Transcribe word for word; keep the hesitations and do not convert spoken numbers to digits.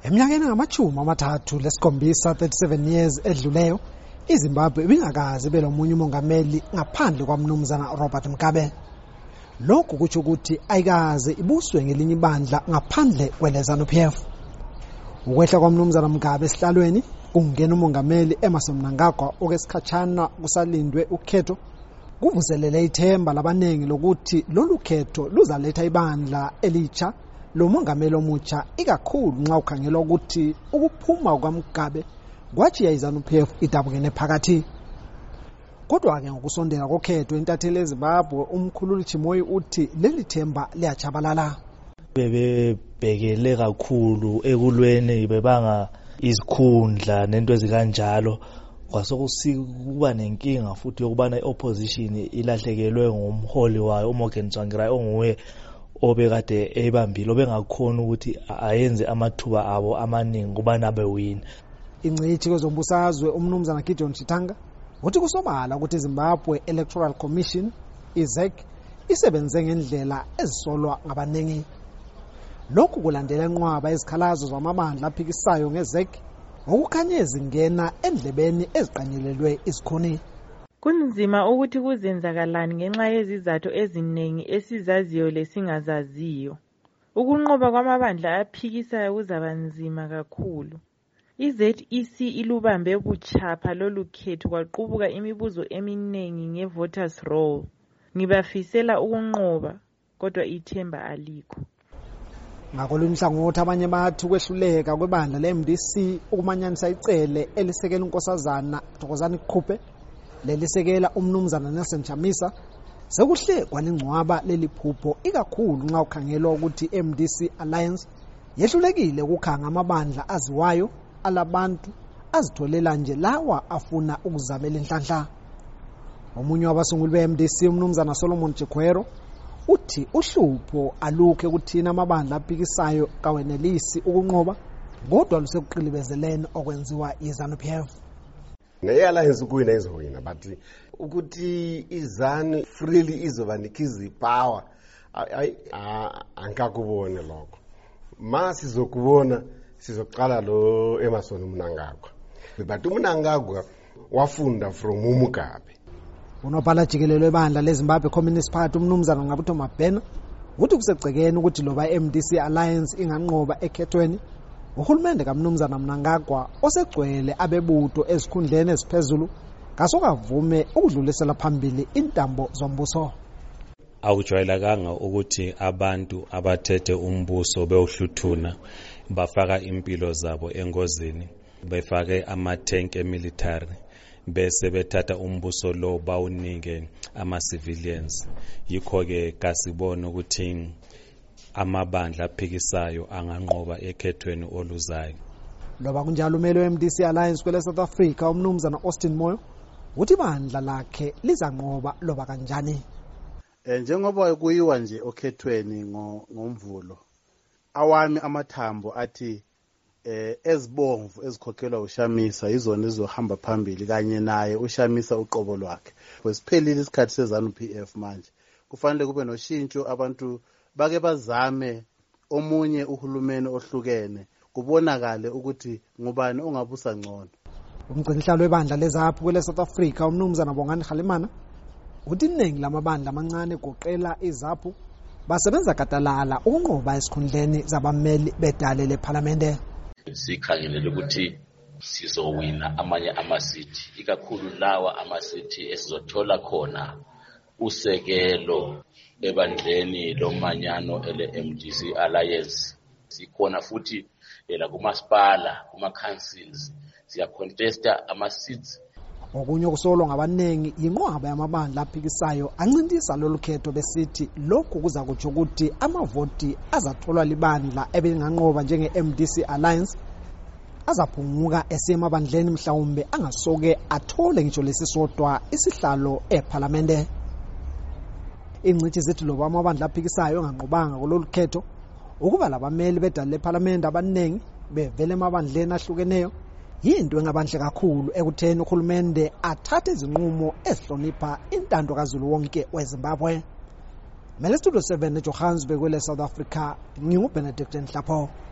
Eminyakeni ngamachumi amathathu lesikhombisa thirty-seven years edluleyo, iZimbabwe ibingakazi ibe lomunye umongameli ngaphandle kwaMnumzana Robert Mugabe. Lokhu kutsho ukuthi ayikaze ibuswe ngelinye ibandla ngaphandle kweZANU-P F. Ukwehla kwaMnumzana Mugabe esihlalweni kungena umongameli Emmerson Mnangagwa okwesikhatshana kusalindwe ukhetho kuvuselele ithemba labanengi lokuthi lolu khetho luzaletha ibandla elitsha lo mongameli omutsha, ikakhulu nxa ukhangelwa ukuthi ukuphuma kwaMugabe kwatshiya iZANU-P F idabukene phakathi. Kodwa-ke ngokusondela kokhetho intatheli eZimbabwe umkhululi Chimoyi uthi leli themba liyachabalala. Bebekele kakhulu ekulweni bebanga izikhundla nento ezikanjalo, kwasokuba nenkinga futhi yokubana i-opposition ilahlekelwe ngumholi wayo uMorgan Tsvangirai onguye obekade ebambile obengakhona ukuthi ayenze amathuba abo amaningi kubana bewina. Ingcithi kwezombusazwe umnumzana Gideon Chitanga uthi kusobala ukuthi iZimbabwe Electoral Commission I Z E C isebenze ngendlela ezisolwa ngabanengi. Lokhu kulandela inqwaba ezikhalazo zamabandla aphikisayo nge-Z E C okukhanye zingena endlebeni eziqanyelelwe isikhoni. Kunzima ukuthi kuzenzakalani ngenxa yezizathu eziningi esizaziyo lesingazaziyo. Ukunqoba kwamabandla aphikisayo kuzaba nzima kakhulu. I-Z E C ilubambe buchapha lolu khetho kwaqubuka imibuzo eminingi nge-voters roll. Ngibafisela ukunqoba kodwa ithemba alikho. Ngakolunye uhlangothi abanye bathi ukwehluleka kwebandla le-M D C ukumanyanisa icele elisekela unkosazana Thokozani Qhupe lelisekela umnumzana Nelson Chamisa sekuhle kwalingcwaba leli phupho, ikakhulu nxa ukhangelwa ukuthi i-M D C Alliance yehlulekile ukukhanga amabandla aziwayo alabantu azitholela nje lawa afuna ukuzamela inhlanhla. Omunye wabasunguli be-M D C umnumzana Solomon Chikwero uthi uhlupho alukho ukuthina amabandla aphikisayo kawenelisi ukunqoba kodwa lusekuqilibezeleni okwenziwa iZANU-P F. Ne-alliance ukuyina izowina but ukuthi iZANU freely izobanikiza ipower angakubone lokho. Ma sizokubona sizoqala lo Emmerson Mnangagwa, but uMnangagwa wafunda from uMugabe. Unobhala jikelelo ebandla leZimbabwe Communist Party umnumzana Ngqabutho Mabhena uthi kusegcekeni ukuthi loba i-M D C Alliance inganqoba ekhethweni, uhulumende kaMnumzana Mnangagwa osegcwele abebutho ezikhundleni eziphezulu kasokavume ukudlulisela phambili intambo zombuso. Akujwayelekanga ukuthi abantu abathethe umbuso bewuhluthuna bafaka impilo zabo engozini, befake ama-tank emilitary bese bethatha umbuso lo bawunike ama-civilians. Yikho-ke kasibona ukuthi amabandla aphikisayo anganqoba ekhethweni oluzayo. Loba kunjalo umeli we-M D C Alliance kwele South Africa umnumzana Austin Moyo uthi ibandla lakhe lizanqoba loba kanjani. Njengoba kuyiwa nje okhethweni ngomvulo, awami amathambo athi eh ezibomvu ezikhokhelwa uShamisa izona ezohamba phambili kanye naye uShamisa uqobo lwakhe. Kwesiphelile isikhathi seZANU-P F manje kufanele kube noshintsho, abantu bake bazame omunye uhulumeni ohlukene kubonakale ukuthi ngubani ongabusa ngcono. Umgcinihlalo webandla leZAPHU kwele South Africa umnumzana Bongani Khalimana uthi iningi lamabandla amancane goqela iZAPHU basebenza gadalala ukunqoba esikhundleni zabameli bedale leParliament. Sikhangelele ukuthi sizowina amanye amasithi, ikakhulu lawa amasithi esizothola khona usekelo ebandleni lomanyano ele-M D C Alliance. Sikhona futhi la kumasipala, kuma-councils, siyacontesta ama-seats. Okunye okusolwa ngabanengi yinqwaba yamabandla aphikisayo ancintisa lolu khetho besithi lokhu kuza kutsho ukuthi amavoti azatholwa libandla ebelinganqoba njenge-M D C Alliance azaphunguka esemabandleni mhlawumbe angasoke athole ngitsho lesisodwa isihlalo eParliament. Ingcithi zithi loba amabandla aphikisayo enganqobanga kulolu khetho ukuba labameli bedale leParliament abanengi bevele emabandleni ahlukeneyo yinto engabanhle kakhulu ekutheni uhulumende athathe izinqumo ezihlonipha intando kaZulu wonke weZimbabwe. Mele Studio seven eJohannesburg kwele South Africa, nginguBenedict Nhlapho.